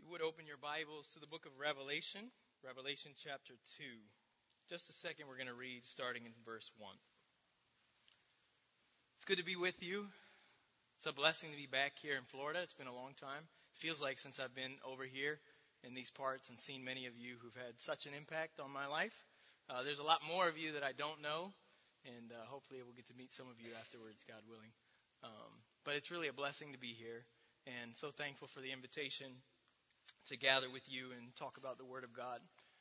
You would open your Bibles to the book of Revelation, Revelation chapter 2. Just a second, we're going to read starting in verse 1. It's good to be with you. It's a blessing to be back here in Florida. It's been a long time. It feels like since I've been over here in these parts and seen many of you who've had such an impact on my life. There's a lot more of you that I don't know, and hopefully we'll get to meet some of you afterwards, God willing. But it's really a blessing to be here, and so thankful for the invitation to gather with you and talk about the Word of God.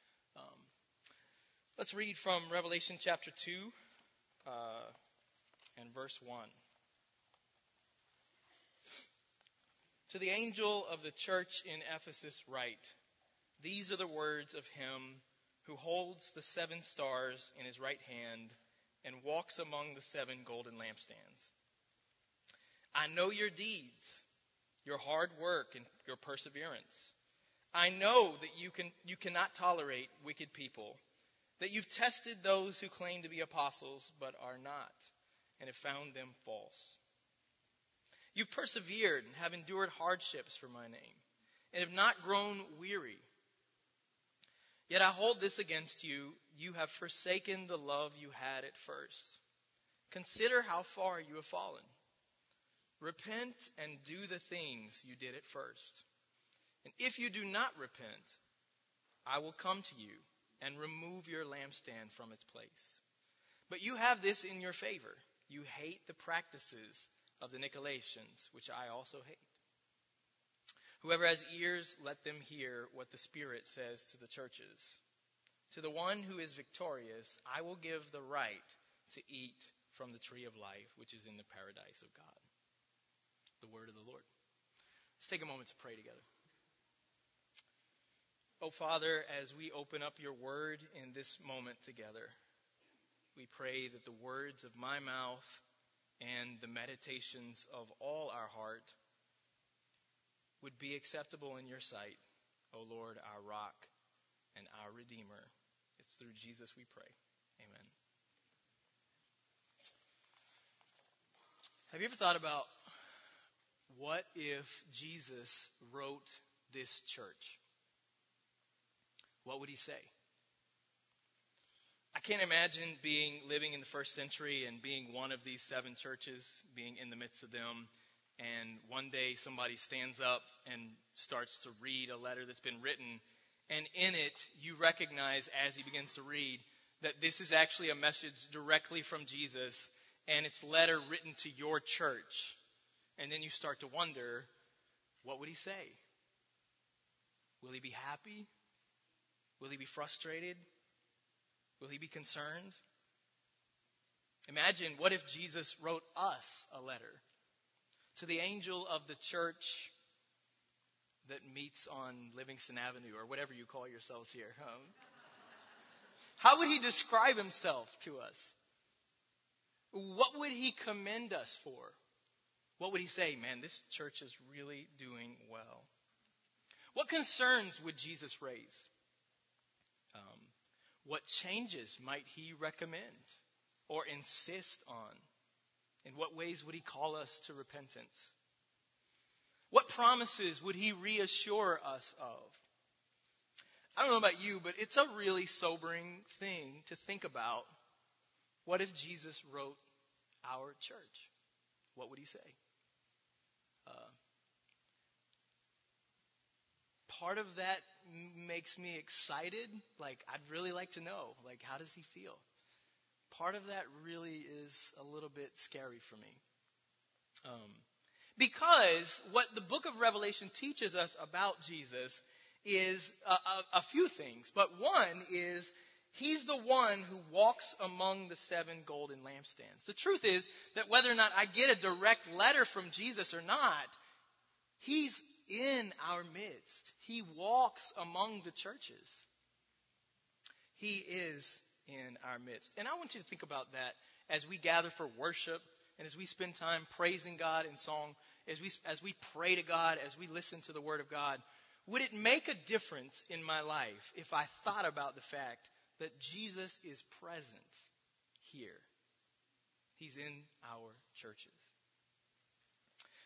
Let's read from Revelation chapter 2 and verse 1. To the angel of the church in Ephesus write, these are the words of him who holds the 7 stars in his right hand and walks among the 7 golden lampstands. I know your deeds, your hard work, and your perseverance. I know that you cannot tolerate wicked people, that you've tested those who claim to be apostles but are not, and have found them false. You've persevered and have endured hardships for my name, and have not grown weary. Yet I hold this against you, you have forsaken the love you had at first. Consider how far you have fallen. Repent and do the things you did at first. And if you do not repent, I will come to you and remove your lampstand from its place. But you have this in your favor. You hate the practices of the Nicolaitans, which I also hate. Whoever has ears, let them hear what the Spirit says to the churches. To the one who is victorious, I will give the right to eat from the tree of life, which is in the paradise of God. The word of the Lord. Let's take a moment to pray together. Oh, Father, as we open up your word in this moment together, we pray that the words of my mouth and the meditations of all our heart would be acceptable in your sight, O Lord, our rock and our Redeemer. It's through Jesus we pray. Amen. Have you ever thought about what if Jesus wrote this church? What would he say? I can't imagine living in the first century and being one of these 7 churches, being in the midst of them, and one day somebody stands up and starts to read a letter that's been written, and in it you recognize as he begins to read that this is actually a message directly from Jesus, and it's a letter written to your church. And then you start to wonder, what would he say? Will he be happy? Will he be frustrated? Will he be concerned? Imagine, what if Jesus wrote us a letter to the angel of the church that meets on Livingston Avenue, or whatever you call yourselves here. How would he describe himself to us? What would he commend us for? What would he say? Man, this church is really doing well. What concerns would Jesus raise? What changes might he recommend or insist on? In what ways would he call us to repentance? What promises would he reassure us of? I don't know about you, but it's a really sobering thing to think about. What if Jesus wrote our church? What would he say? Part of that makes me excited. I'd really like to know, how does he feel? Part of that really is a little bit scary for me. Because what the book of Revelation teaches us about Jesus is a few things. But one is, he's the one who walks among the 7 golden lampstands. The truth is that whether or not I get a direct letter from Jesus or not, he's in our midst. He walks among the churches. He is in our midst. And I want you to think about that as we gather for worship and as we spend time praising God in song, as we pray to God, as we listen to the Word of God. Would it make a difference in my life if I thought about the fact that Jesus is present here? He's in our churches.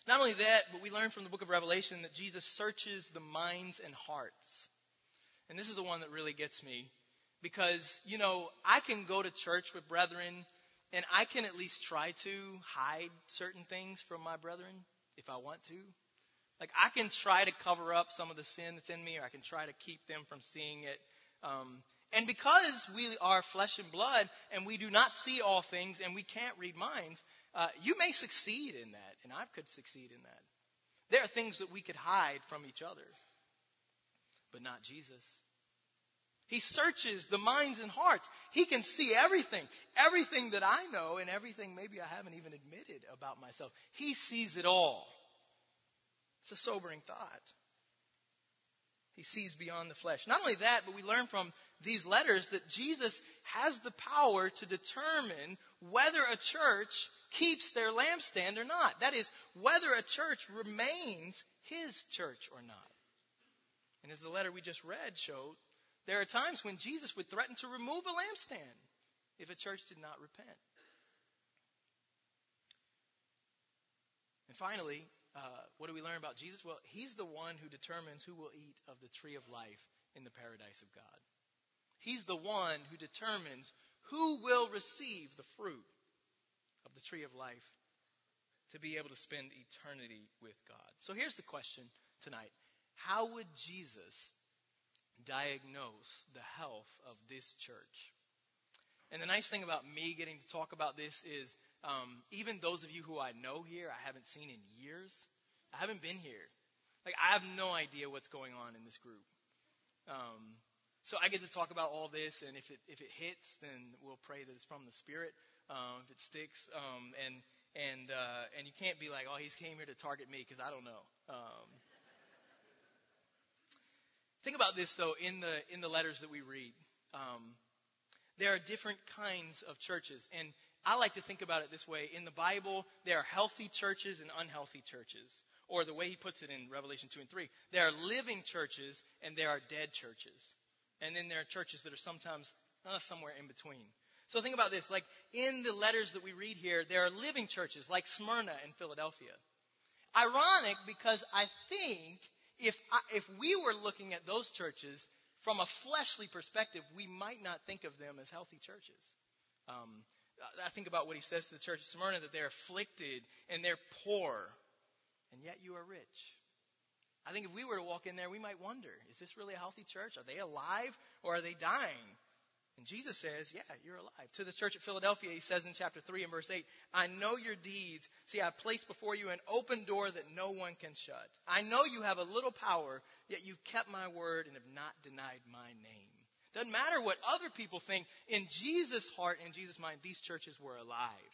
Not only that, but we learn from the book of Revelation that Jesus searches the minds and hearts. And this is the one that really gets me. Because, I can go to church with brethren, and I can at least try to hide certain things from my brethren if I want to. Like, I can try to cover up some of the sin that's in me, or I can try to keep them from seeing it. And because we are flesh and blood, and we do not see all things, and we can't read minds, you may succeed in that, and I could succeed in that. There are things that we could hide from each other, but not Jesus. He searches the minds and hearts. He can see everything that I know, and everything maybe I haven't even admitted about myself. He sees it all. It's a sobering thought. He sees beyond the flesh. Not only that, but we learn from these letters that Jesus has the power to determine whether a church keeps their lampstand or not. That is, whether a church remains his church or not. And as the letter we just read showed, there are times when Jesus would threaten to remove a lampstand if a church did not repent. And finally, what do we learn about Jesus? Well, he's the one who determines who will eat of the tree of life in the paradise of God. He's the one who determines who will receive the fruit of the tree of life to be able to spend eternity with God. So here's the question tonight. How would Jesus diagnose the health of this church? And the nice thing about me getting to talk about this is even those of you who I know here, I haven't seen in years. I haven't been here. Like, I have no idea what's going on in this group. So I get to talk about all this, and if it hits, then we'll pray that it's from the Spirit. If it sticks, and you can't be like, oh, he's came here to target me, because I don't know. Think about this, though, in the letters that we read. There are different kinds of churches. And I like to think about it this way. In the Bible, there are healthy churches and unhealthy churches. Or the way he puts it in Revelation 2 and 3. There are living churches and there are dead churches. And then there are churches that are sometimes somewhere in between. So think about this. Like, in the letters that we read here, there are living churches like Smyrna and Philadelphia. Ironic, because I think if we were looking at those churches from a fleshly perspective, we might not think of them as healthy churches. I think about what he says to the church of Smyrna, that they're afflicted and they're poor, and yet you are rich. I think if we were to walk in there, we might wonder, is this really a healthy church? Are they alive or are they dying? And Jesus says, yeah, you're alive. To the church at Philadelphia, he says in chapter 3 and verse 8, I know your deeds. See, I placed before you an open door that no one can shut. I know you have a little power, yet you've kept my word and have not denied my name. Doesn't matter what other people think. In Jesus' heart and Jesus' mind, these churches were alive.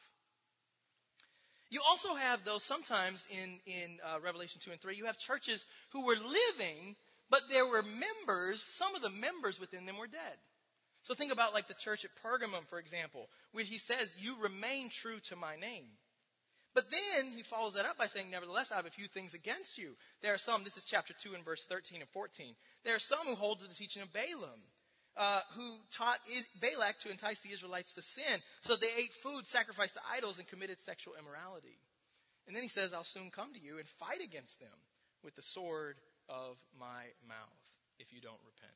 You also have, though, sometimes in Revelation 2 and 3, you have churches who were living, but there were members, some of the members within them were dead. So think about like the church at Pergamum, for example, where he says, you remain true to my name. But then he follows that up by saying, nevertheless, I have a few things against you. There are some, this is chapter 2 and verse 13 and 14. There are some who hold to the teaching of Balaam, who taught Balak to entice the Israelites to sin. So they ate food sacrificed to idols and committed sexual immorality. And then he says, I'll soon come to you and fight against them with the sword of my mouth if you don't repent.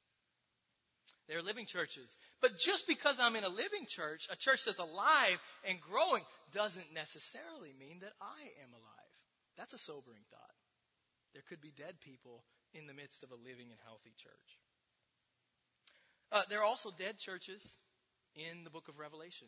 They're living churches. But just because I'm in a living church, a church that's alive and growing, doesn't necessarily mean that I am alive. That's a sobering thought. There could be dead people in the midst of a living and healthy church. There are also dead churches in the book of Revelation.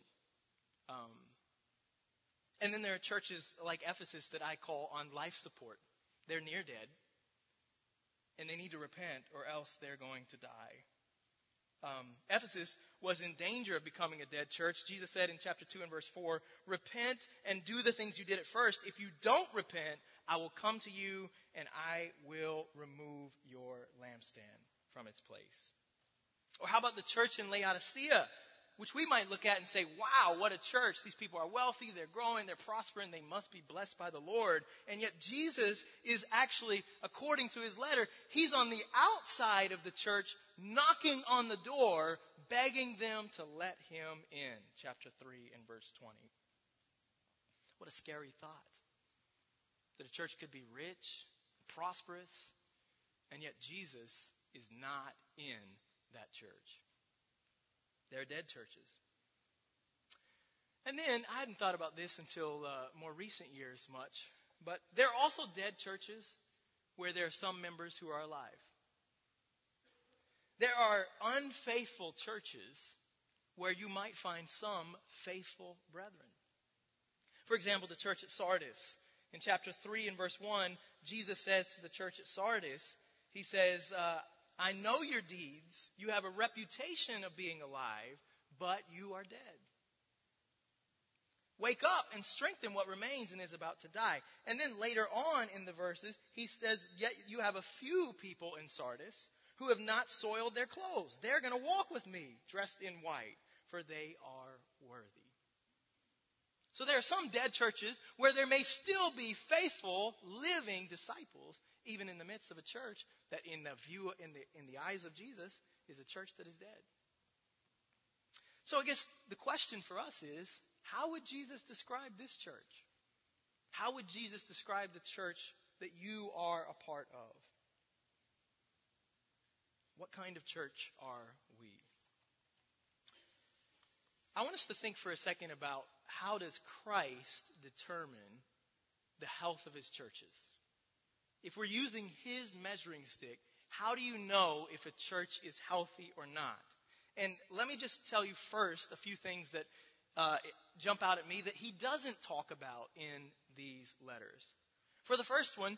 And then there are churches like Ephesus that I call on life support. They're near dead. And they need to repent or else they're going to die. Ephesus was in danger of becoming a dead church. Jesus said in chapter 2 and verse 4, repent and do the things you did at first. If you don't repent, I will come to you and I will remove your lampstand from its place. Or how about the church in Laodicea, which we might look at and say, wow, what a church. These people are wealthy, they're growing, they're prospering, they must be blessed by the Lord. And yet Jesus is actually, according to his letter, he's on the outside of the church, knocking on the door, begging them to let him in. Chapter 3 and verse 20. What a scary thought. that a church could be rich, prosperous, and yet Jesus is not in that church. There are dead churches. And then, I hadn't thought about this until more recent years much, but there are also dead churches where there are some members who are alive. There are unfaithful churches where you might find some faithful brethren. For example, the church at Sardis. In chapter 3 and verse 1, Jesus says to the church at Sardis, he says, I know your deeds. You have a reputation of being alive, but you are dead. Wake up and strengthen what remains and is about to die. And then later on in the verses, he says, yet you have a few people in Sardis who have not soiled their clothes. They're going to walk with me dressed in white, for they are worthy. So there are some dead churches where there may still be faithful, living disciples, even in the midst of a church that in the eyes of Jesus is a church that is dead. So I guess the question for us is, how would Jesus describe this church? How would Jesus describe the church that you are a part of? What kind of church are we? I want us to think for a second about how does Christ determine the health of his churches? If we're using his measuring stick, how do you know if a church is healthy or not? And let me just tell you first a few things that jump out at me that he doesn't talk about in these letters. For the first one,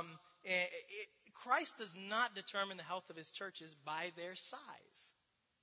Christ does not determine the health of his churches by their size.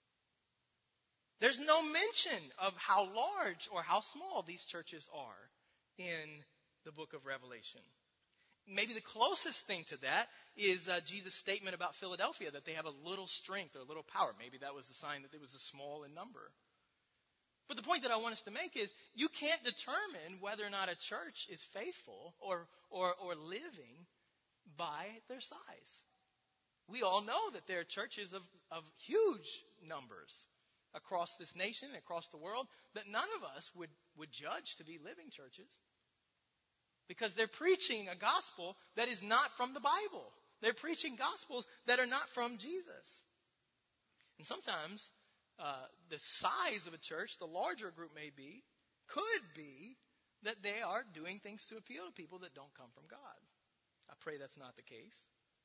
There's no mention of how large or how small these churches are in the book of Revelation. Maybe the closest thing to that is Jesus' statement about Philadelphia, that they have a little strength or a little power. Maybe that was a sign that it was a small in number. But the point that I want us to make is you can't determine whether or not a church is faithful or living by their size. We all know that there are churches of huge numbers across this nation, across the world, that none of us would judge to be living churches. Because they're preaching a gospel that is not from the Bible. They're preaching gospels that are not from Jesus. And sometimes the size of a church, the larger a group may be, could be that they are doing things to appeal to people that don't come from God. I pray that's not the case.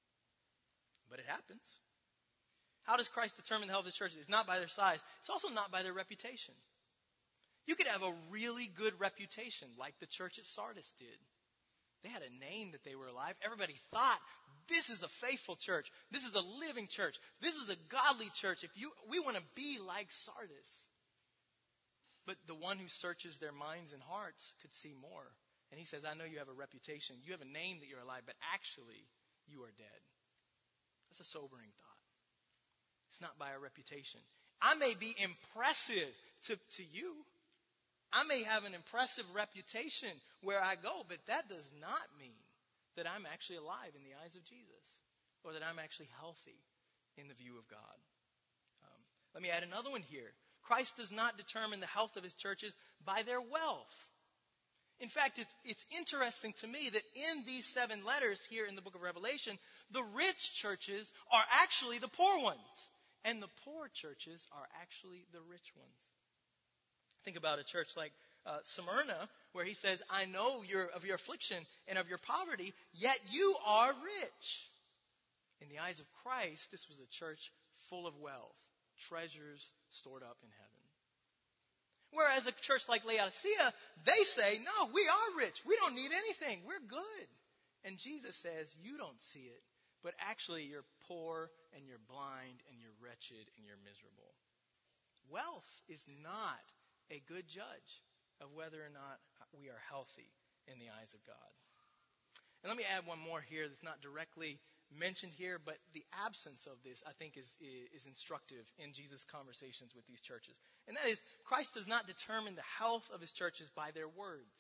But it happens. How does Christ determine the health of the church? It's not by their size. It's also not by their reputation. You could have a really good reputation like the church at Sardis did. They had a name that they were alive. Everybody thought, this is a faithful church. This is a living church. This is a godly church. We want to be like Sardis. But the one who searches their minds and hearts could see more. And he says, I know you have a reputation. You have a name that you're alive, but actually you are dead. That's a sobering thought. It's not by our reputation. I may be impressive to you. I may have an impressive reputation where I go, but that does not mean that I'm actually alive in the eyes of Jesus or that I'm actually healthy in the view of God. Let me add another one here. Christ does not determine the health of his churches by their wealth. In fact, it's interesting to me that in these 7 letters here in the book of Revelation, the rich churches are actually the poor ones, and the poor churches are actually the rich ones. Think about a church like Smyrna, where he says, I know of your affliction and of your poverty, yet you are rich. In the eyes of Christ, this was a church full of wealth, treasures stored up in heaven. Whereas a church like Laodicea, they say, no, we are rich. We don't need anything. We're good. And Jesus says, you don't see it, but actually you're poor and you're blind and you're wretched and you're miserable. Wealth is not a good judge of whether or not we are healthy in the eyes of God. And let me add one more here that's not directly mentioned here, but the absence of this, I think, is instructive in Jesus' conversations with these churches. And that is, Christ does not determine the health of his churches by their words,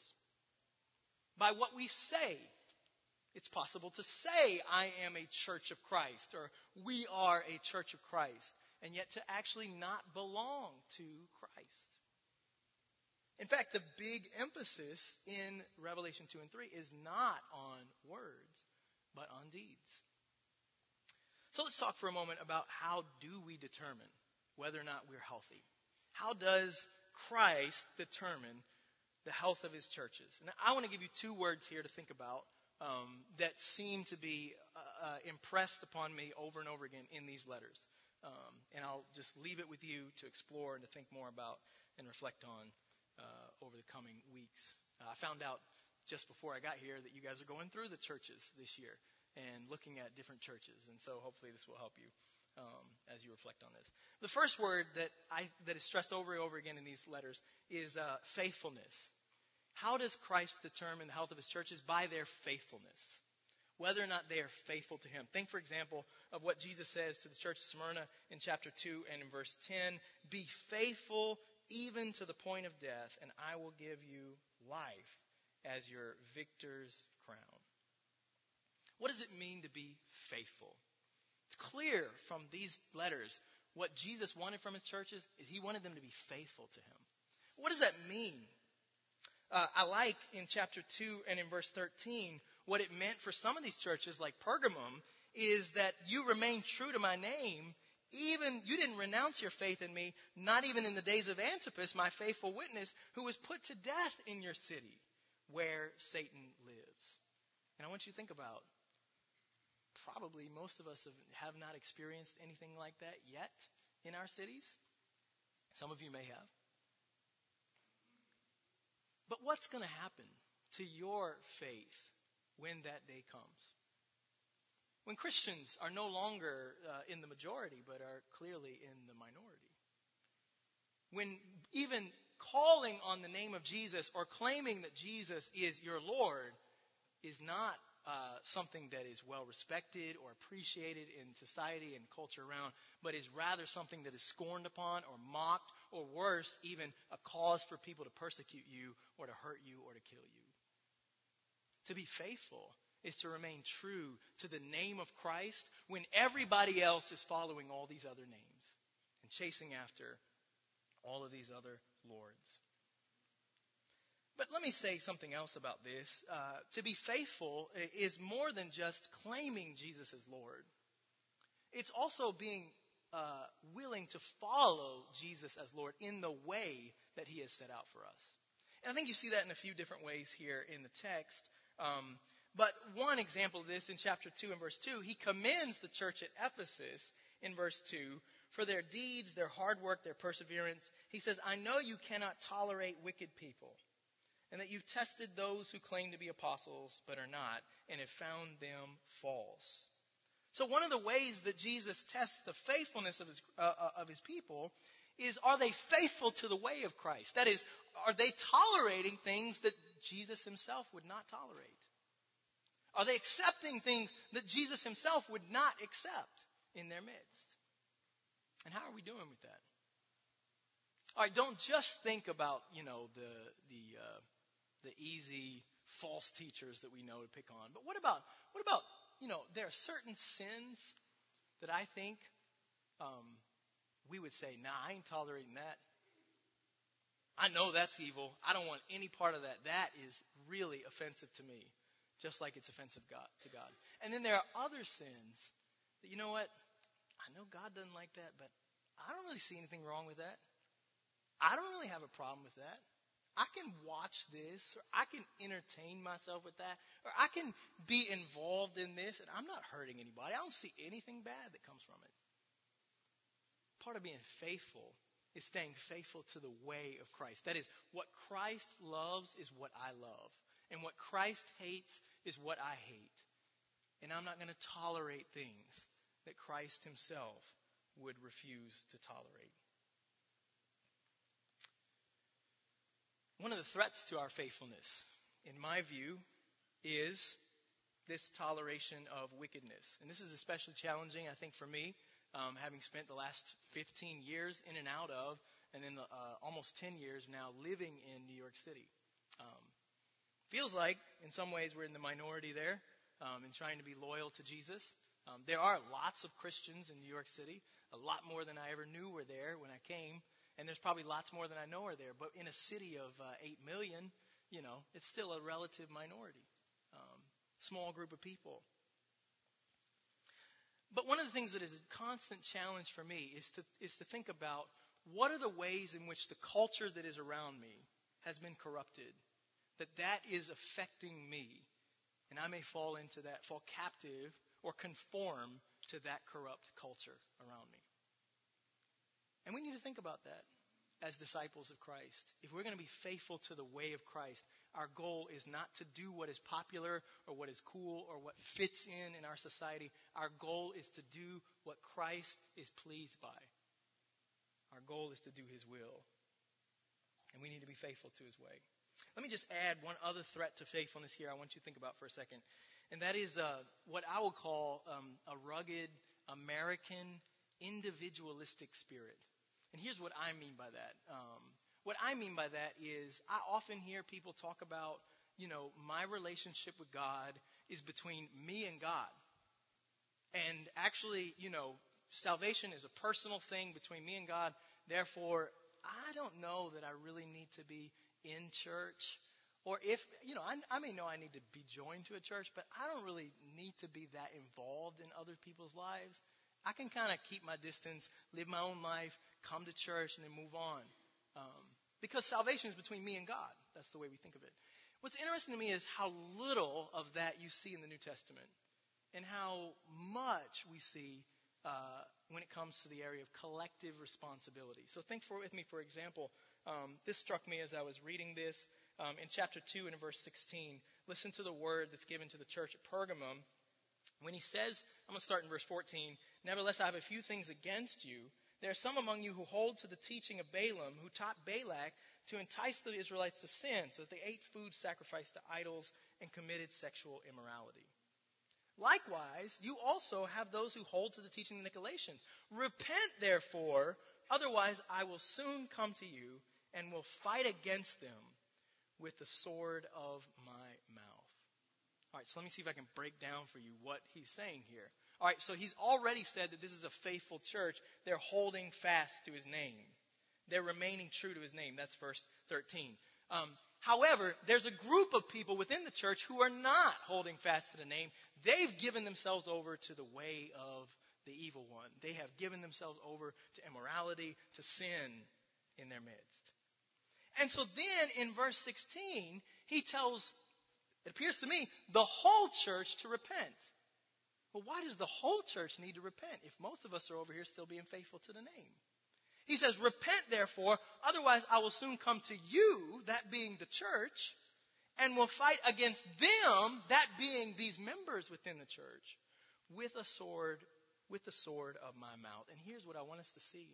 by what we say. It's possible to say, I am a church of Christ, or we are a church of Christ, and yet to actually not belong to Christ. In fact, the big emphasis in Revelation 2 and 3 is not on words, but on deeds. So let's talk for a moment about how do we determine whether or not we're healthy. How does Christ determine the health of his churches? And I want to give you two words here to think about that seem to be impressed upon me over and over again in these letters. And I'll just leave it with you to explore and to think more about and reflect on over the coming weeks. I found out just before I got here that you guys are going through the churches this year and looking at different churches. And so hopefully this will help you as you reflect on this. The first word that is stressed over and over again in these letters is faithfulness. How does Christ determine the health of his churches? By their faithfulness. Whether or not they are faithful to him. Think, for example, of what Jesus says to the church of Smyrna in chapter 2 and in verse 10. Be faithful even to the point of death, and I will give you life as your victor's crown. What does it mean to be faithful? It's clear from these letters what Jesus wanted from his churches is he wanted them to be faithful to him. What does that mean? I like in chapter 2 and in verse 13 what it meant for some of these churches like Pergamum is that you remain true to my name. Even you didn't renounce your faith in me, not even in the days of Antipas, my faithful witness, who was put to death in your city where Satan lives. And I want you to think about, probably most of us have not experienced anything like that yet in our cities. Some of you may have. But what's going to happen to your faith when that day comes? When Christians are no longer in the majority, but are clearly in the minority. When even calling on the name of Jesus or claiming that Jesus is your Lord is not something that is well respected or appreciated in society and culture around, but is rather something that is scorned upon or mocked, or worse, even a cause for people to persecute you or to hurt you or to kill you. To be faithful is to remain true to the name of Christ when everybody else is following all these other names and chasing after all of these other lords. But let me say something else about this. To be faithful is more than just claiming Jesus as Lord. It's also being willing to follow Jesus as Lord in the way that he has set out for us. And I think you see that in a few different ways here in the text. But one example of this in chapter 2 and verse 2, he commends the church at Ephesus in verse 2 for their deeds, their hard work, their perseverance. He says, I know you cannot tolerate wicked people, and that you've tested those who claim to be apostles but are not, and have found them false. So one of the ways that Jesus tests the faithfulness of his people is, are they faithful to the way of Christ? That is, are they tolerating things that Jesus himself would not tolerate? Are they accepting things that Jesus himself would not accept in their midst? And how are we doing with that? All right, don't just think about, the easy false teachers that we know to pick on. But what about, there are certain sins that I think we would say, nah, I ain't tolerating that. I know that's evil. I don't want any part of that. That is really offensive to me, just like it's offensive to God. And then there are other sins that, you know what, I know God doesn't like that, but I don't really see anything wrong with that. I don't really have a problem with that. I can watch this, or I can entertain myself with that, or I can be involved in this, and I'm not hurting anybody. I don't see anything bad that comes from it. Part of being faithful is staying faithful to the way of Christ. That is, what Christ loves is what I love, and what Christ hates is what I hate. And I'm not going to tolerate things that Christ himself would refuse to tolerate. One of the threats to our faithfulness, in my view, is this toleration of wickedness. And this is especially challenging, I think, for me, having spent the last 15 years in and out of, and then almost 10 years now living in New York City. Feels like, in some ways, we're in the minority there in trying to be loyal to Jesus. There are lots of Christians in New York City, a lot more than I ever knew were there when I came. And there's probably lots more than I know are there. But in a city of 8 million, it's still a relative minority, small group of people. But one of the things that is a constant challenge for me is to think about what are the ways in which the culture that is around me has been corrupted, that is affecting me, and I may fall captive or conform to that corrupt culture around me. And we need to think about that as disciples of Christ. If we're going to be faithful to the way of Christ, our goal is not to do what is popular or what is cool or what fits in our society. Our goal is to do what Christ is pleased by. Our goal is to do his will. And we need to be faithful to his way. Let me just add one other threat to faithfulness here I want you to think about for a second. And that is what I will call a rugged American individualistic spirit. And here's what I mean by that. What I mean by that is I often hear people talk about, my relationship with God is between me and God. And actually, salvation is a personal thing between me and God. Therefore, I don't know that I really need to be in church. Or if, I may know I need to be joined to a church, but I don't really need to be that involved in other people's lives. I can kind of keep my distance, live my own life, come to church, and then move on. Because salvation is between me and God. That's the way we think of it. What's interesting to me is how little of that you see in the New Testament and how much we see when it comes to the area of collective responsibility. So think with me, for example, this struck me as I was reading this in chapter 2 and in verse 16. Listen to the word that's given to the church at Pergamum. When he says, I'm going to start in verse 14, "Nevertheless, I have a few things against you. There are some among you who hold to the teaching of Balaam, who taught Balak to entice the Israelites to sin, so that they ate food sacrificed to idols and committed sexual immorality. Likewise, you also have those who hold to the teaching of the Nicolaitans. Repent, therefore, otherwise I will soon come to you and will fight against them with the sword of my mouth." All right, so let me see if I can break down for you what he's saying here. All right, so he's already said that this is a faithful church. They're holding fast to his name. They're remaining true to his name. That's verse 13. However, there's a group of people within the church who are not holding fast to the name. They've given themselves over to the way of the evil one. They have given themselves over to immorality, to sin in their midst. And so then in verse 16, he tells, it appears to me, the whole church to repent. Well, why does the whole church need to repent if most of us are over here still being faithful to the name? He says, "Repent, therefore, otherwise I will soon come to you," that being the church, "and will fight against them," that being these members within the church, with the sword of my mouth. And here's what I want us to see.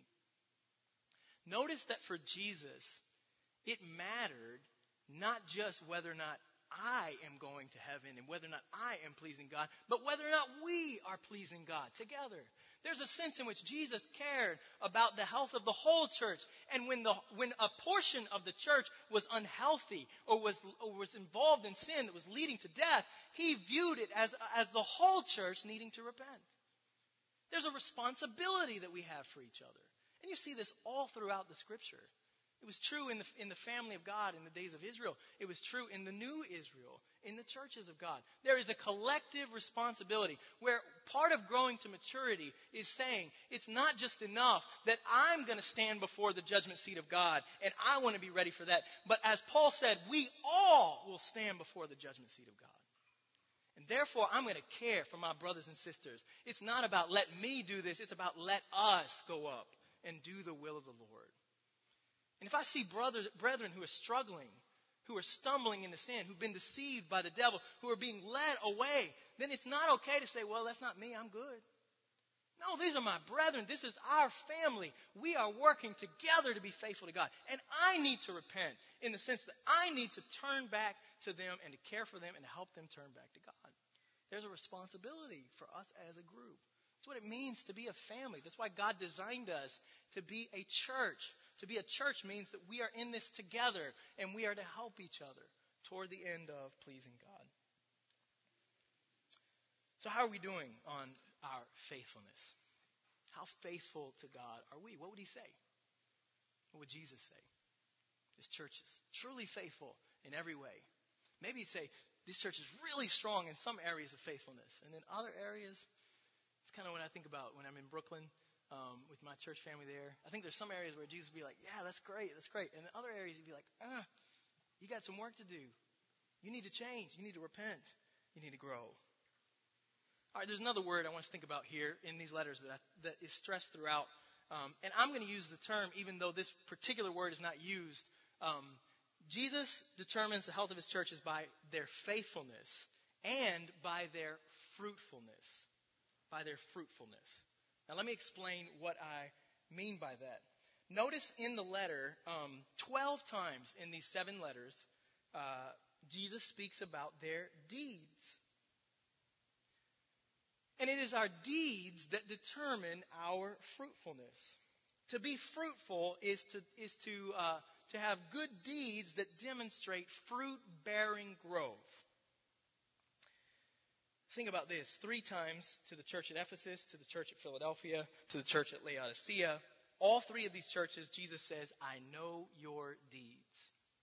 Notice that for Jesus, it mattered not just whether or not I am going to heaven and whether or not I am pleasing God, but whether or not we are pleasing God together. There's a sense in which Jesus cared about the health of the whole church. And when a portion of the church was unhealthy or was involved in sin that was leading to death, he viewed it as the whole church needing to repent. There's a responsibility that we have for each other. And you see this all throughout the Scripture. It was true in the family of God in the days of Israel. It was true in the new Israel, in the churches of God. There is a collective responsibility where part of growing to maturity is saying it's not just enough that I'm going to stand before the judgment seat of God and I want to be ready for that. But as Paul said, we all will stand before the judgment seat of God. And therefore, I'm going to care for my brothers and sisters. It's not about let me do this. It's about let us go up and do the will of the Lord. And if I see brethren who are struggling, who are stumbling into sin, who've been deceived by the devil, who are being led away, then it's not okay to say, well, that's not me, I'm good. No, these are my brethren. This is our family. We are working together to be faithful to God. And I need to repent in the sense that I need to turn back to them and to care for them and to help them turn back to God. There's a responsibility for us as a group. That's what it means to be a family. That's why God designed us to be a church. To be a church means that we are in this together and we are to help each other toward the end of pleasing God. So how are we doing on our faithfulness? How faithful to God are we? What would he say? What would Jesus say? This church is truly faithful in every way. Maybe he'd say, this church is really strong in some areas of faithfulness. And in other areas, it's kind of what I think about when I'm in Brooklyn with my church family there. I think there's some areas where Jesus would be like, yeah, that's great. And in other areas, he'd be like, you got some work to do. You need to change. You need to repent. You need to grow. All right, there's another word I want to think about here in these letters that is stressed throughout. And I'm going to use the term, even though this particular word is not used. Jesus determines the health of his churches by their faithfulness and by their fruitfulness. By their fruitfulness. Now let me explain what I mean by that. Notice in the letter, 12 times in these 7 letters, Jesus speaks about their deeds. And it is our deeds that determine our fruitfulness. To be fruitful is to have good deeds that demonstrate fruit-bearing growth. Think about this. 3 times to the church at Ephesus, to the church at Philadelphia, to the church at Laodicea. All 3 of these churches, Jesus says, I know your deeds.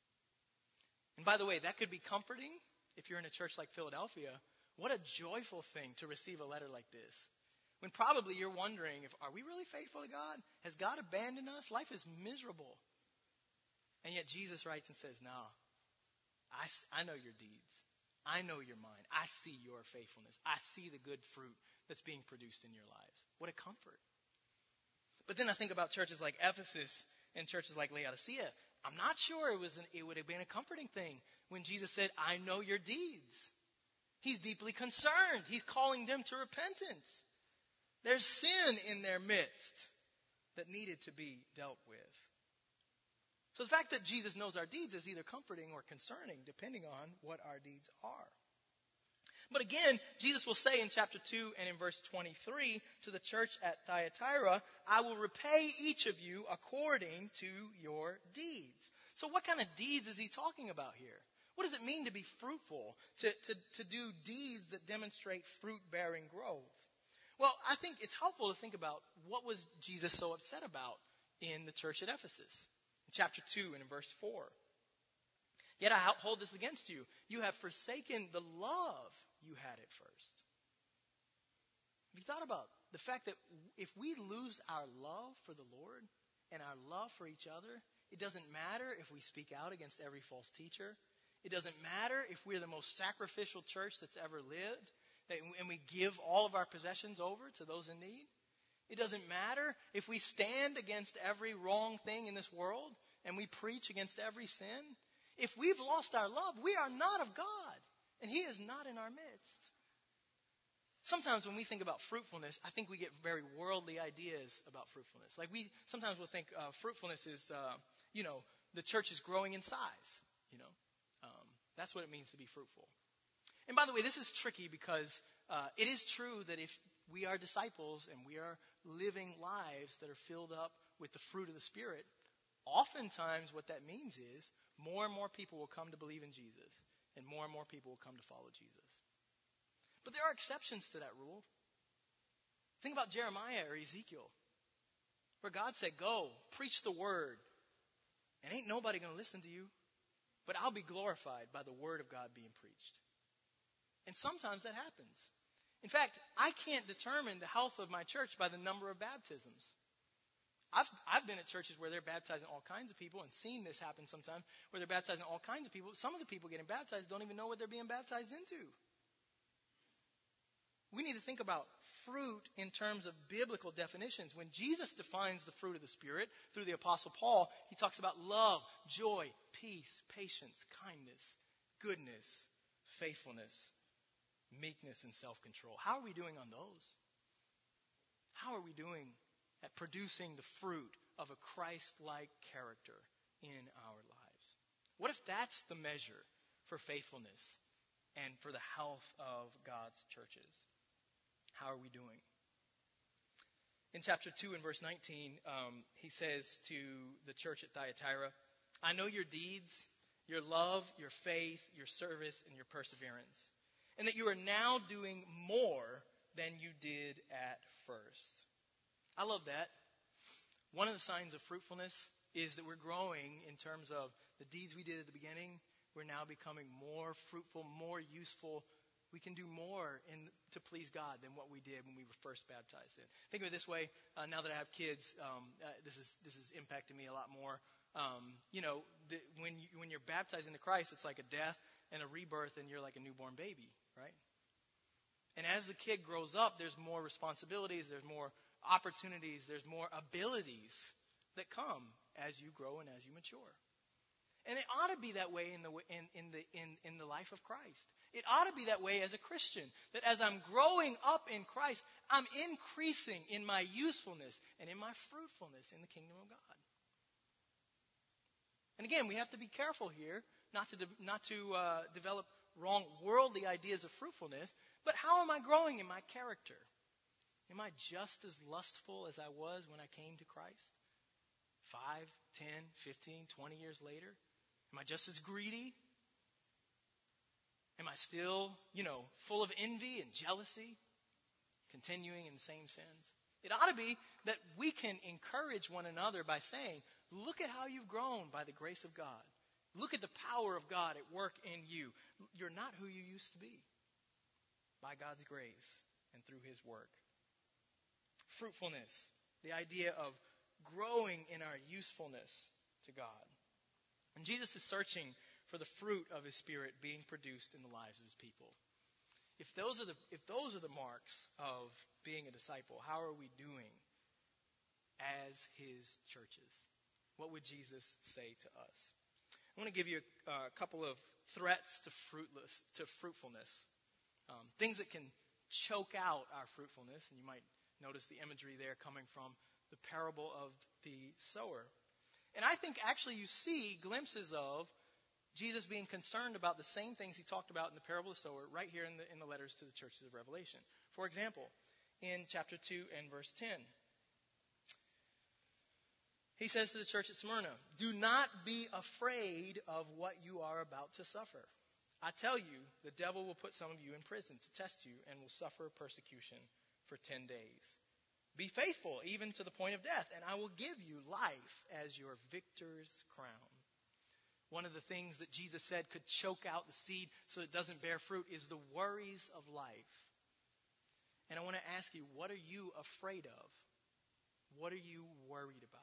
And by the way, that could be comforting if you're in a church like Philadelphia. What a joyful thing to receive a letter like this. When probably you're wondering, are we really faithful to God? Has God abandoned us? Life is miserable. And yet Jesus writes and says, no, I know your deeds. I know your mind. I see your faithfulness. I see the good fruit that's being produced in your lives. What a comfort. But then I think about churches like Ephesus and churches like Laodicea. I'm not sure it would have been a comforting thing when Jesus said, I know your deeds. He's deeply concerned. He's calling them to repentance. There's sin in their midst that needed to be dealt with. So the fact that Jesus knows our deeds is either comforting or concerning, depending on what our deeds are. But again, Jesus will say in chapter 2 and in verse 23 to the church at Thyatira, I will repay each of you according to your deeds. So what kind of deeds is he talking about here? What does it mean to be fruitful, to do deeds that demonstrate fruit-bearing growth? Well, I think it's helpful to think about what was Jesus so upset about in the church at Ephesus. In chapter 2 and in verse 4. Yet I hold this against you. You have forsaken the love you had at first. Have you thought about the fact that if we lose our love for the Lord and our love for each other, it doesn't matter if we speak out against every false teacher. It doesn't matter if we're the most sacrificial church that's ever lived and we give all of our possessions over to those in need. It doesn't matter if we stand against every wrong thing in this world and we preach against every sin. If we've lost our love, we are not of God, and He is not in our midst. Sometimes when we think about fruitfulness, I think we get very worldly ideas about fruitfulness. Like sometimes we'll think fruitfulness is, the church is growing in size. That's what it means to be fruitful. And by the way, this is tricky because it is true that if we are disciples and we are living lives that are filled up with the fruit of the Spirit, oftentimes what that means is more and more people will come to believe in Jesus and more people will come to follow Jesus. But there are exceptions to that rule. Think about Jeremiah or Ezekiel, where God said, go, preach the word, and ain't nobody going to listen to you, but I'll be glorified by the word of God being preached. And sometimes that happens. In fact, I can't determine the health of my church by the number of baptisms. I've been at churches where they're baptizing all kinds of people and seen this happen sometimes, where they're baptizing all kinds of people. Some of the people getting baptized don't even know what they're being baptized into. We need to think about fruit in terms of biblical definitions. When Jesus defines the fruit of the Spirit through the Apostle Paul, he talks about love, joy, peace, patience, kindness, goodness, faithfulness, meekness, and self-control. How are we doing on those? How are we doing at producing the fruit of a Christ-like character in our lives? What if that's the measure for faithfulness and for the health of God's churches? How are we doing? In chapter 2 and verse 19, he says to the church at Thyatira, I know your deeds, your love, your faith, your service, and your perseverance, and that you are now doing more than you did at first. I love that. One of the signs of fruitfulness is that we're growing in terms of the deeds we did at the beginning. We're now becoming more fruitful, more useful. We can do more to please God than what we did when we were first baptized in. Think of it this way. Now that I have kids, this is impacting me a lot more. When you're baptized into Christ, it's like a death and a rebirth, and you're like a newborn baby, right? And as the kid grows up, there's more responsibilities, there's more opportunities, there's more abilities that come as you grow and as you mature. And it ought to be that way in the life of Christ. It ought to be that way as a Christian, that as I'm growing up in Christ, I'm increasing in my usefulness and in my fruitfulness in the kingdom of God. And again, we have to be careful here not to develop wrong worldly ideas of fruitfulness, but how am I growing in my character? Am I just as lustful as I was when I came to Christ? 5, 10, 15, 20 years later? Am I just as greedy? Am I still, full of envy and jealousy, continuing in the same sins? It ought to be that we can encourage one another by saying, look at how you've grown by the grace of God. Look at the power of God at work in you. You're not who you used to be by God's grace and through His work. Fruitfulness, the idea of growing in our usefulness to God. And Jesus is searching for the fruit of His Spirit being produced in the lives of His people. If those are the marks of being a disciple, how are we doing as His churches? What would Jesus say to us? I want to give you a couple of threats to fruitfulness. Things that can choke out our fruitfulness. And you might notice the imagery there coming from the parable of the sower. And I think actually you see glimpses of Jesus being concerned about the same things He talked about in the parable of the sower right here in the letters to the churches of Revelation. For example, in chapter 2 and verse 10. He says to the church at Smyrna, do not be afraid of what you are about to suffer. I tell you, the devil will put some of you in prison to test you and will suffer persecution for 10 days. Be faithful even to the point of death, and I will give you life as your victor's crown. One of the things that Jesus said could choke out the seed so it doesn't bear fruit is the worries of life. And I want to ask you, what are you afraid of? What are you worried about?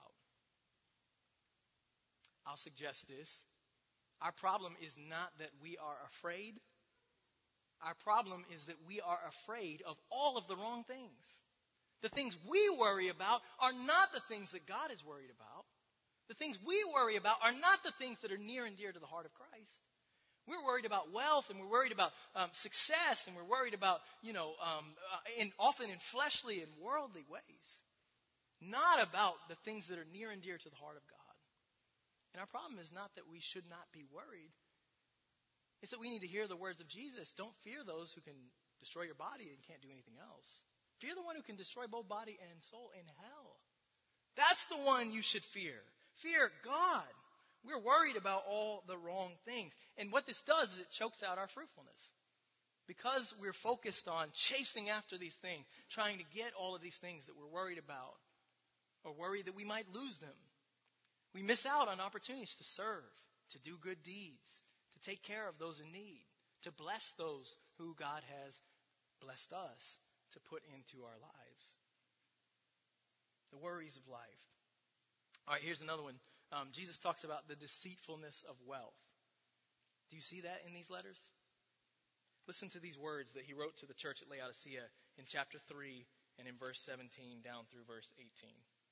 I'll suggest this. Our problem is not that we are afraid. Our problem is that we are afraid of all of the wrong things. The things we worry about are not the things that God is worried about. The things we worry about are not the things that are near and dear to the heart of Christ. We're worried about wealth, and we're worried about success, and we're worried about, often in fleshly and worldly ways. Not about the things that are near and dear to the heart of God. And our problem is not that we should not be worried. It's that we need to hear the words of Jesus. Don't fear those who can destroy your body and can't do anything else. Fear the one who can destroy both body and soul in hell. That's the one you should fear. Fear God. We're worried about all the wrong things. And what this does is it chokes out our fruitfulness. Because we're focused on chasing after these things, trying to get all of these things that we're worried about, or worried that we might lose them. We miss out on opportunities to serve, to do good deeds, to take care of those in need, to bless those who God has blessed us to put into our lives. The worries of life. All right, here's another one. Jesus talks about the deceitfulness of wealth. Do you see that in these letters? Listen to these words that he wrote to the church at Laodicea in chapter 3 and in verse 17 down through verse 18.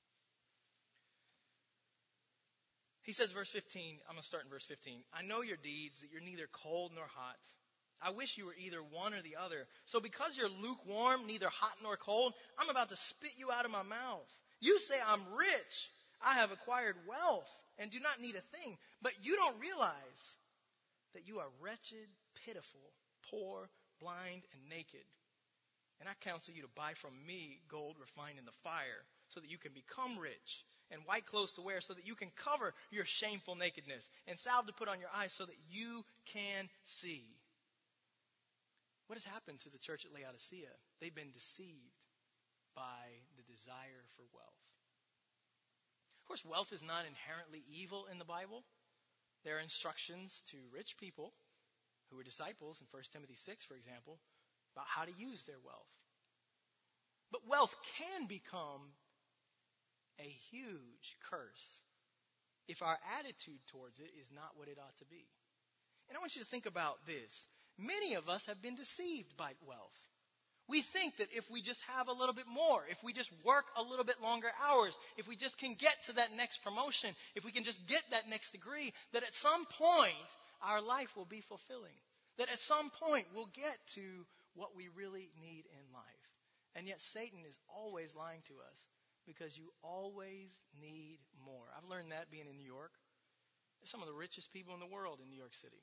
He says, verse 15, I'm going to start in verse 15. I know your deeds, that you're neither cold nor hot. I wish you were either one or the other. So because you're lukewarm, neither hot nor cold, I'm about to spit you out of my mouth. You say, I'm rich. I have acquired wealth and do not need a thing. But you don't realize that you are wretched, pitiful, poor, blind, and naked. And I counsel you to buy from me gold refined in the fire so that you can become rich, and white clothes to wear so that you can cover your shameful nakedness, and salve to put on your eyes so that you can see. What has happened to the church at Laodicea? They've been deceived by the desire for wealth. Of course, wealth is not inherently evil in the Bible. There are instructions to rich people who were disciples in 1 Timothy 6, for example, about how to use their wealth. But wealth can become a huge curse if our attitude towards it is not what it ought to be. And I want you to think about this. Many of us have been deceived by wealth. We think that if we just have a little bit more, if we just work a little bit longer hours, if we just can get to that next promotion, if we can just get that next degree, that at some point our life will be fulfilling. That at some point we'll get to what we really need in life. And yet Satan is always lying to us because you always need more. I've learned that being in New York. They're some of the richest people in the world in New York City.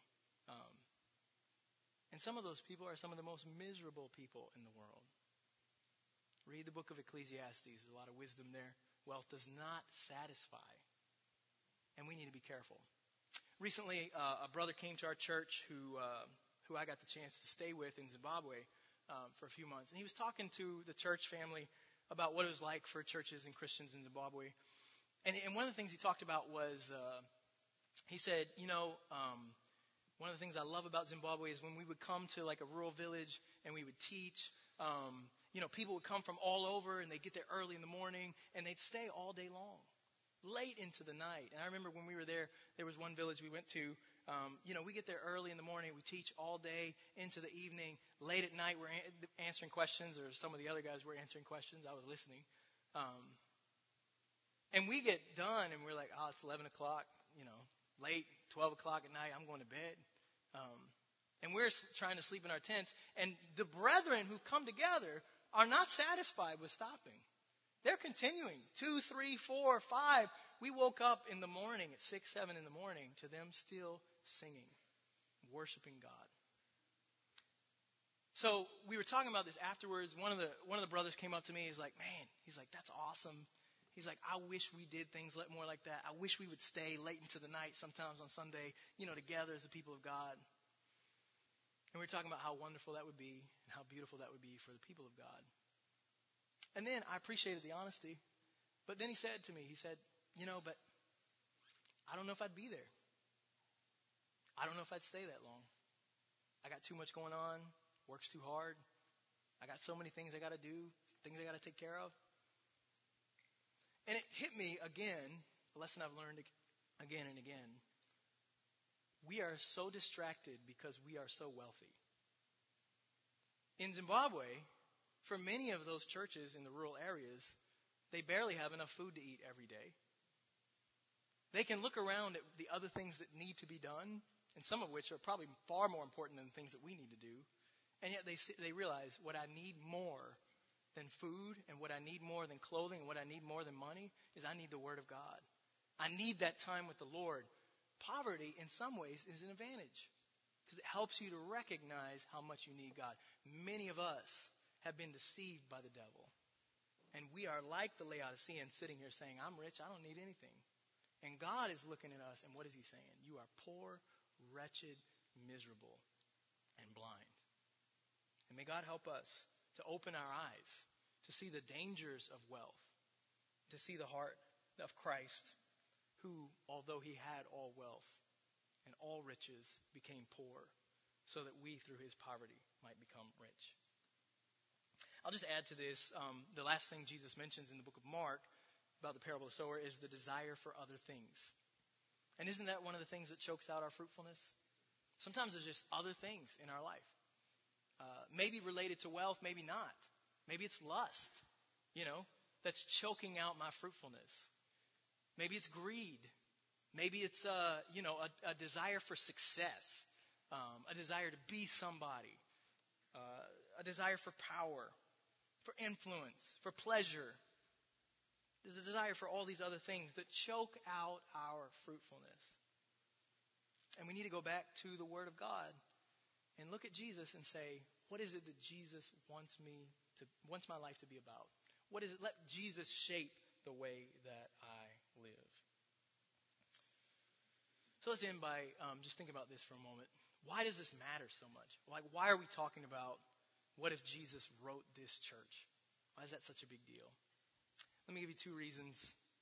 And some of those people are some of the most miserable people in the world. Read the book of Ecclesiastes. There's a lot of wisdom there. Wealth does not satisfy. And we need to be careful. Recently, a brother came to our church who I got the chance to stay with in Zimbabwe for a few months. And he was talking to the church family about what it was like for churches and Christians in Zimbabwe. And one of the things he talked about was, he said, one of the things I love about Zimbabwe is when we would come to like a rural village and we would teach, people would come from all over and they'd get there early in the morning and they'd stay all day long, late into the night. And I remember when we were there, there was one village we went to, we get there early in the morning, we teach all day into the evening, late at night we're answering questions, or some of the other guys were answering questions, I was listening. And we get done and we're like, it's 11 o'clock, late, 12 o'clock at night, I'm going to bed. And we're trying to sleep in our tents. And the brethren who've come together are not satisfied with stopping. They're continuing. 2, 3, 4, 5. We woke up in the morning at 6, 7 in the morning to them still singing, worshiping God. So we were talking about this afterwards. One of the brothers came up to me. He's like, that's awesome. He's like, I wish we did things more like that. I wish we would stay late into the night sometimes on Sunday, together as the people of God. And we were talking about how wonderful that would be and how beautiful that would be for the people of God. And then I appreciated the honesty. But then he said to me, but I don't know if I'd be there. I don't know if I'd stay that long. I got too much going on. Work's too hard. I got so many things I got to do, things I got to take care of. And it hit me again, a lesson I've learned again and again. We are so distracted because we are so wealthy. In Zimbabwe, for many of those churches in the rural areas, they barely have enough food to eat every day. They can look around at the other things that need to be done, and some of which are probably far more important than the things that we need to do. And yet they realize what I need more than food, and what I need more than clothing, and what I need more than money is I need the Word of God. I need that time with the Lord. Poverty, in some ways, is an advantage because it helps you to recognize how much you need God. Many of us have been deceived by the devil, and we are like the Laodiceans sitting here saying, I'm rich, I don't need anything. And God is looking at us, and what is he saying? You are poor, wretched, miserable, and blind. And may God help us to open our eyes, to see the dangers of wealth, to see the heart of Christ, who, although he had all wealth and all riches, became poor, so that we, through his poverty, might become rich. I'll just add to this, the last thing Jesus mentions in the book of Mark about the parable of the sower is the desire for other things. And isn't that one of the things that chokes out our fruitfulness? Sometimes there's just other things in our life. Maybe related to wealth, maybe not. Maybe it's lust, that's choking out my fruitfulness. Maybe it's greed. Maybe it's, a desire for success, a desire to be somebody, a desire for power, for influence, for pleasure. There's a desire for all these other things that choke out our fruitfulness. And we need to go back to the Word of God and look at Jesus and say, what is it that Jesus wants my life to be about? What is it? Let Jesus shape the way that I live. So let's end by just thinking about this for a moment. Why does this matter so much? Why are we talking about what if Jesus wrote this church? Why is that such a big deal? Let me give you 2 reasons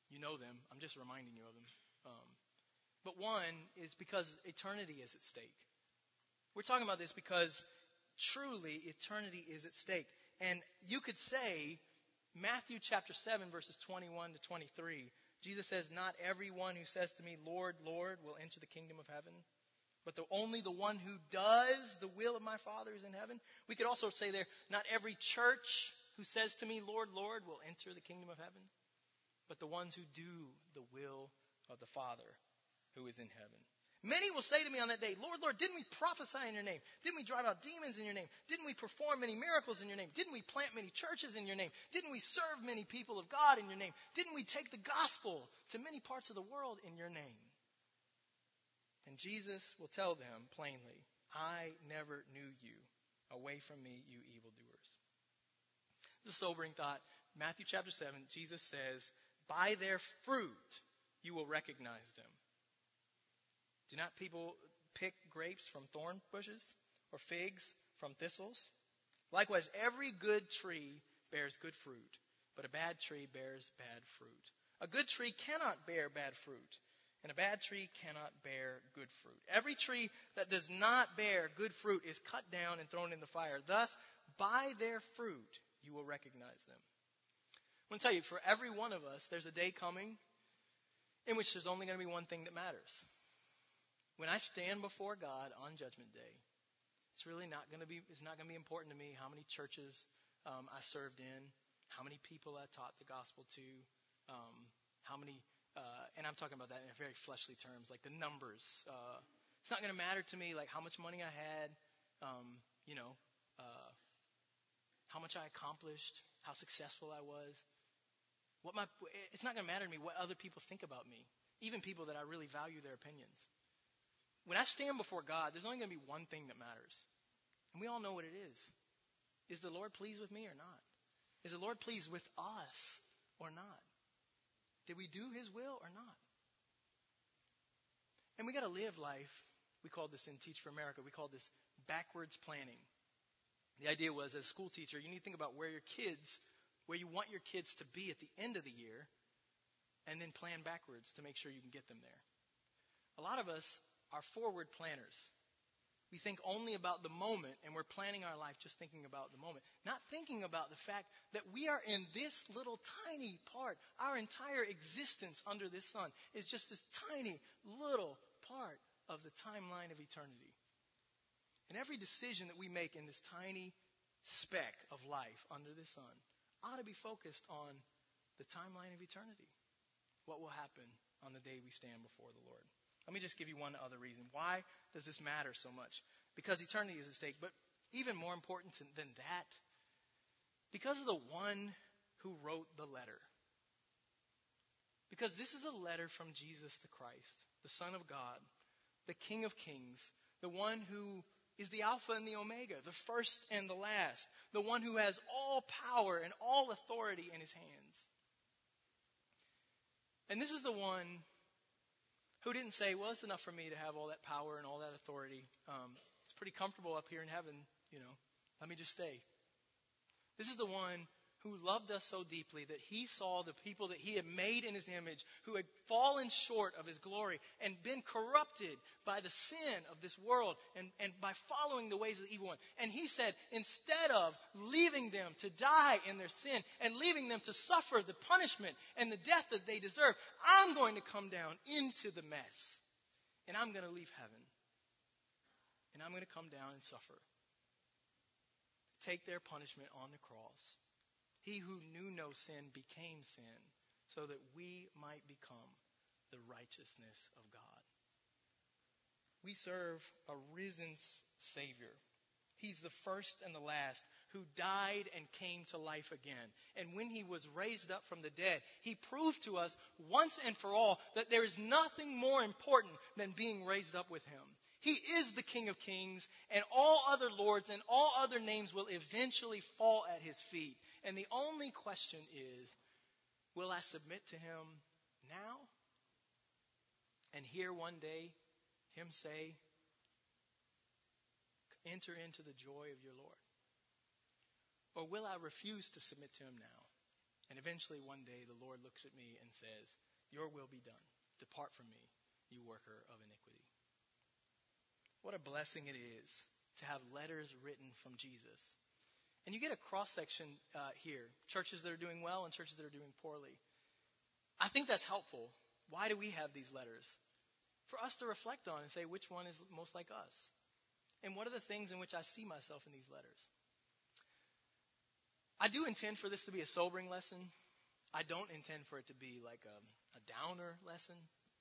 You know them. I'm just reminding you of them. But one is because eternity is at stake. We're talking about this because truly eternity is at stake. And you could say, Matthew chapter 7, verses 21 to 23, Jesus says, not everyone who says to me, Lord, Lord, will enter the kingdom of heaven, but only the one who does the will of my Father is in heaven. We could also say there, not every church who says to me, Lord, Lord, will enter the kingdom of heaven, but the ones who do the will of the Father who is in heaven. Many will say to me on that day, Lord, Lord, didn't we prophesy in your name? Didn't we drive out demons in your name? Didn't we perform many miracles in your name? Didn't we plant many churches in your name? Didn't we serve many people of God in your name? Didn't we take the gospel to many parts of the world in your name? And Jesus will tell them plainly, I never knew you. Away from me, you evildoers. The sobering thought, Matthew chapter 7, Jesus says, by their fruit you will recognize them. Do not people pick grapes from thorn bushes or figs from thistles? Likewise, every good tree bears good fruit, but a bad tree bears bad fruit. A good tree cannot bear bad fruit, and a bad tree cannot bear good fruit. Every tree that does not bear good fruit is cut down and thrown in the fire. Thus, by their fruit, you will recognize them. I'm going to tell you, for every one of us, there's a day coming in which there's only going to be one thing that matters. When I stand before God on Judgment Day, it's not going to be important to me how many churches I served in, how many people I taught the gospel to, how many, and I'm talking about that in very fleshly terms, like the numbers. It's not going to matter to me like how much money I had, how much I accomplished, how successful I was. It's not going to matter to me what other people think about me, even people that I really value their opinions. When I stand before God, there's only going to be one thing that matters. And we all know what it is. Is the Lord pleased with me or not? Is the Lord pleased with us or not? Did we do His will or not? And we got to live life. We call this in Teach for America, we call this backwards planning. The idea was, as a school teacher, you need to think about where you want your kids to be at the end of the year, and then plan backwards to make sure you can get them there. A lot of us are forward planners. We think only about the moment, and we're planning our life just thinking about the moment, not thinking about the fact that we are in this little tiny part. Our entire existence under this sun is just this tiny little part of the timeline of eternity. And every decision that we make in this tiny speck of life under the sun ought to be focused on the timeline of eternity. What will happen on the day we stand before the Lord? Let me just give you one other reason. Why does this matter so much? Because eternity is at stake. But even more important than that, because of the one who wrote the letter. Because this is a letter from Jesus the Christ, the Son of God, the King of Kings, the one who is the Alpha and the Omega, the first and the last, the one who has all power and all authority in His hands. And this is the one who didn't say, well, it's enough for me to have all that power and all that authority. It's pretty comfortable up here in heaven, let me just stay. This is the one who loved us so deeply that He saw the people that He had made in His image, who had fallen short of His glory and been corrupted by the sin of this world and by following the ways of the evil one. And He said, instead of leaving them to die in their sin and leaving them to suffer the punishment and the death that they deserve, I'm going to come down into the mess. And I'm going to leave heaven. And I'm going to come down and suffer. Take their punishment on the cross. He who knew no sin became sin so that we might become the righteousness of God. We serve a risen Savior. He's the first and the last who died and came to life again. And when He was raised up from the dead, He proved to us once and for all that there is nothing more important than being raised up with Him. He is the King of Kings, and all other lords and all other names will eventually fall at His feet. And the only question is, will I submit to Him now? And hear one day Him say, enter into the joy of your Lord? Or will I refuse to submit to Him now And eventually one day the Lord looks at me and says, "Your will be done. Depart from me, you worker of iniquity." What a blessing it is to have letters written from Jesus. And you get a cross-section here. Churches that are doing well and churches that are doing poorly. I think that's helpful. Why do we have these letters? For us to reflect on and say which one is most like us. And what are the things in which I see myself in these letters? I do intend for this to be a sobering lesson. I don't intend for it to be like a downer lesson.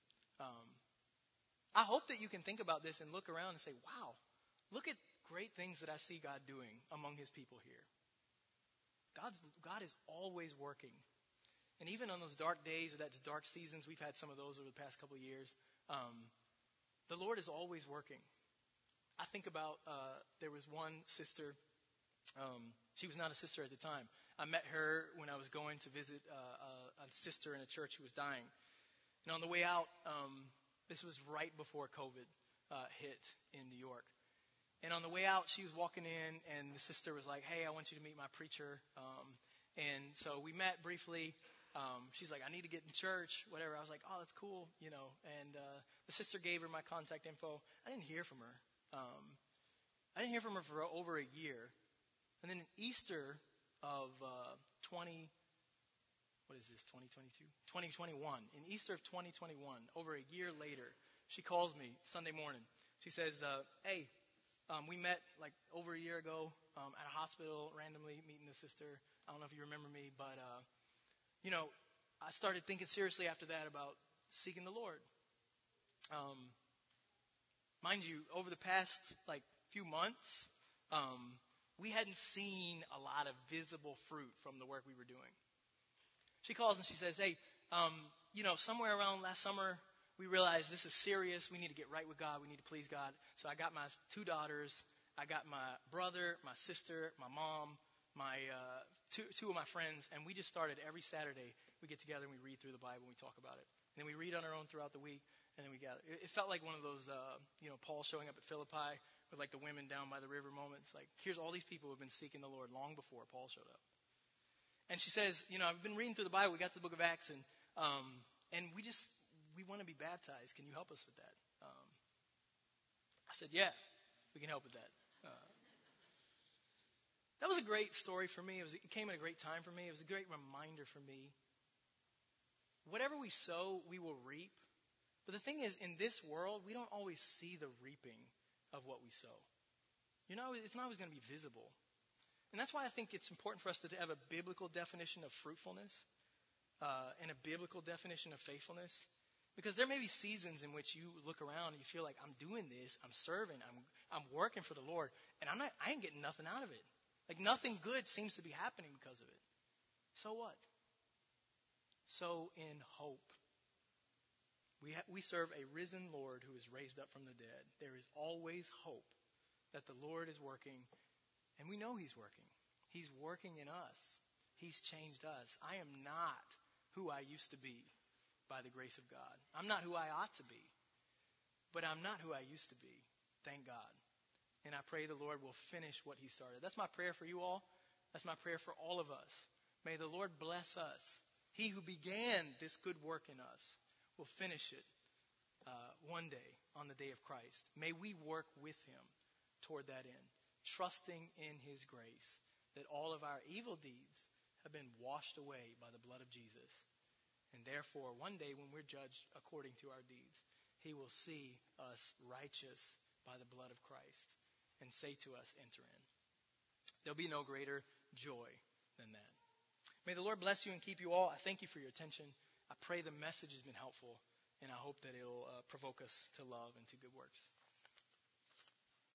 I hope that you can think about this and look around and say, wow, look at great things that I see God doing among his people here. God is always working. And even on those dark days or those dark seasons, we've had some of those over the past couple of years, the Lord is always working. I think about, there was one sister, she was not a sister at the time. I met her when I was going to visit a sister in a church who was dying. And on the way out, this was right before COVID hit in New York. And on the way out, she was walking in, and the sister was like, "Hey, I want you to meet my preacher." And so we met briefly. She's like, "I need to get in church," whatever. I was like, "Oh, that's cool," you know. And the sister gave her my contact info. I didn't hear from her. I didn't hear from her for over a year. And then in Easter of 2021. In Easter of 2021, over a year later, she calls me Sunday morning. She says, "Hey, we met like over a year ago at a hospital, randomly meeting the sister. I don't know if you remember me, but I started thinking seriously after that about seeking the Lord." Mind you, over the past few months, we hadn't seen a lot of visible fruit from the work we were doing. She calls and she says, "Hey, somewhere around last summer, we realized this is serious. We need to get right with God. We need to please God." So I got my 2 daughters. I got my brother, my sister, my mom, my two of my friends, and we just started every Saturday. We get together and we read through the Bible and we talk about it. And then we read on our own throughout the week, and then we gather. It felt like one of those, Paul showing up at Philippi with the women down by the river moments. Like, here's all these people who have been seeking the Lord long before Paul showed up. And she says, "I've been reading through the Bible. We got to the book of Acts, and we want to be baptized. Can you help us with that?" I said, "Yeah, we can help with that." That was a great story for me. It came at a great time for me. It was a great reminder for me. Whatever we sow, we will reap. But the thing is, in this world, we don't always see the reaping of what we sow. It's not always going to be visible. And that's why I think it's important for us to have a biblical definition of fruitfulness and a biblical definition of faithfulness. Because there may be seasons in which you look around and you feel like, I'm doing this, I'm serving, I'm working for the Lord, and I ain't getting nothing out of it. Like, nothing good seems to be happening because of it. So what? So in hope. We serve a risen Lord who is raised up from the dead. There is always hope that the Lord is working, and we know he's working. He's working in us. He's changed us. I am not who I used to be by the grace of God. I'm not who I ought to be, but I'm not who I used to be. Thank God. And I pray the Lord will finish what he started. That's my prayer for you all. That's my prayer for all of us. May the Lord bless us. He who began this good work in us will finish it one day on the day of Christ. May we work with him toward that end, trusting in his grace that all of our evil deeds have been washed away by the blood of Jesus. And therefore, one day when we're judged according to our deeds, he will see us righteous by the blood of Christ and say to us, "Enter in." There'll be no greater joy than that. May the Lord bless you and keep you all. I thank you for your attention. I pray the message has been helpful, and I hope that it'll provoke us to love and to good works.